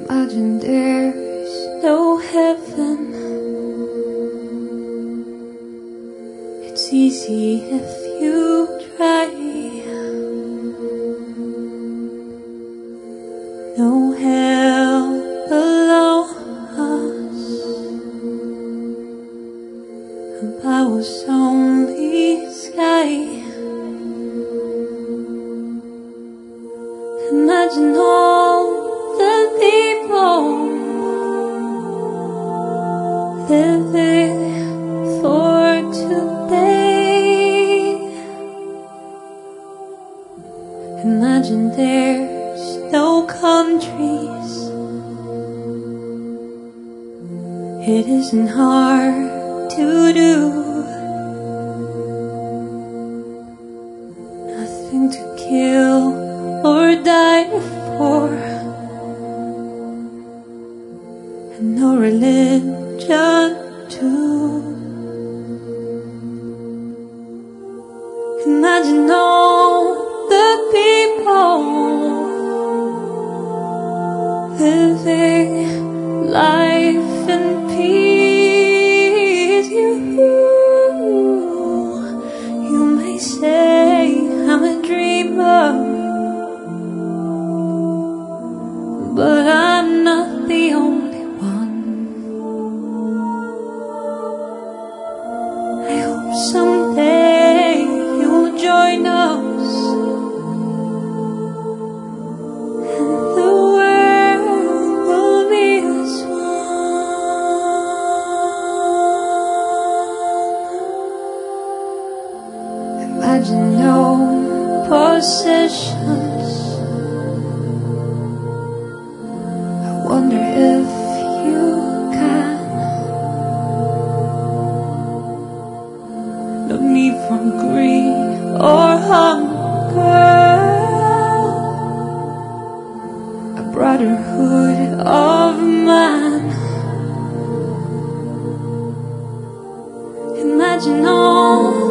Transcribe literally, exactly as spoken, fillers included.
Imagine there's no heaven. It's easy if you try. No hell below us. Above was only sky. Imagine all the people living for today. Imagine there's no countries. It isn't hard to do. Nothing to kill or die for, and no religion too. Imagine all the people living life in peace. You, you may say I'm a dreamer, but I'm not the only one. I hope someday you'll join us, and the world will be as one. Imagine no possessions. Wonder if you can. No need for greed or hunger. A brotherhood of man. Imagine all